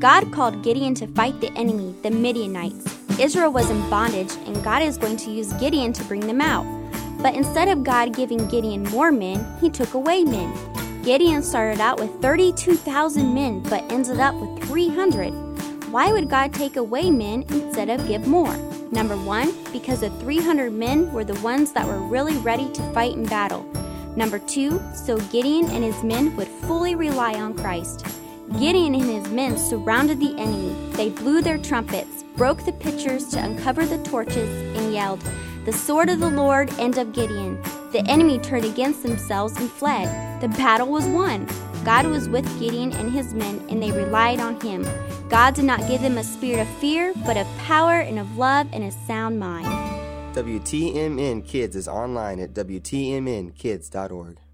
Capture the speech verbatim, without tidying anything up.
God called Gideon to fight the enemy, the Midianites. Israel was in bondage, and God is going to use Gideon to bring them out. But instead of God giving Gideon more men, he took away men. Gideon started out with thirty-two thousand men, but ended up with three hundred. Why would God take away men instead of give more? Number one, because the three hundred men were the ones that were really ready to fight in battle. Number two, so Gideon and his men would fully rely on Christ. Gideon and his men surrounded the enemy. They blew their trumpets, broke the pitchers to uncover the torches, and yelled, "The sword of the Lord and of Gideon." The enemy turned against themselves and fled. The battle was won. God was with Gideon and his men, and they relied on him. God did not give them a spirit of fear, but of power and of love and a sound mind. W T M N Kids is online at W T M N kids dot org.